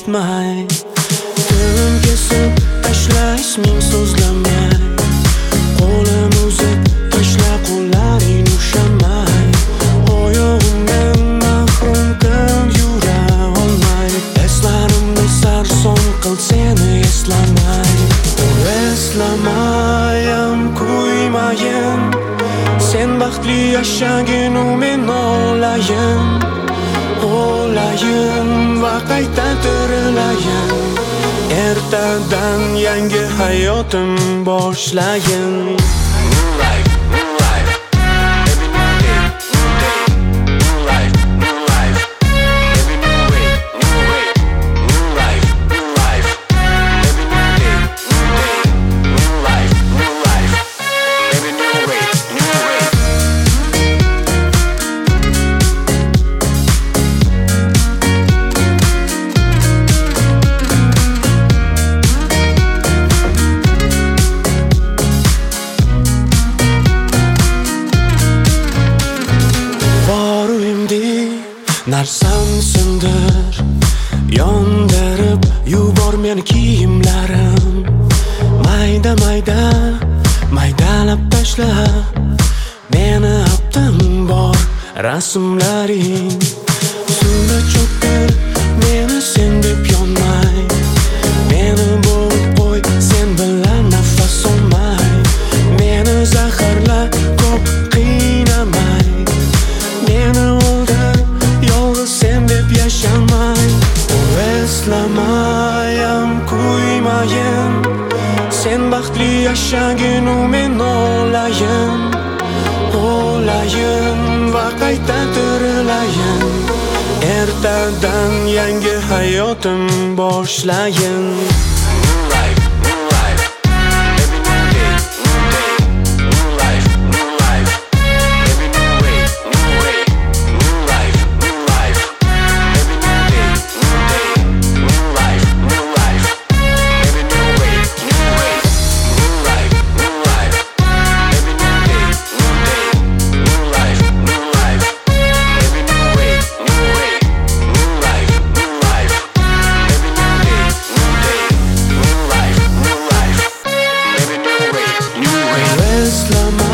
eshitmay, dilim kesib tashla isming so'zlamay, qo'lim uzib tashla qo'llaring ushamay, oyog'imdan mahrum qil yura olmay, eslarimni sarson qil seni eslamay. Eslamayam qo'ymayin, sen baxtli yashagin u men olayin, olayin va qayta tirilayin, ertadan yangi hayotim boshlayin. Narsam sindir, yondirib yubor meni kiyimlarim, mayda mayda maydalab tashla meni aptim bor rasmlaring, suvda cho'kdir meni sen deb yonmay, meni bo'g'ib qo'y sen bilan nafas olmay, meni zaharla ko'p qiynamay, meni o'ldir yolg'iz sen deb yashamay. Eslamayam qo'ymayin, sen baxtli yashagin u men olayin, olayin va qayta tirilayin, ertadan yangi hayotim boshlayin. Islam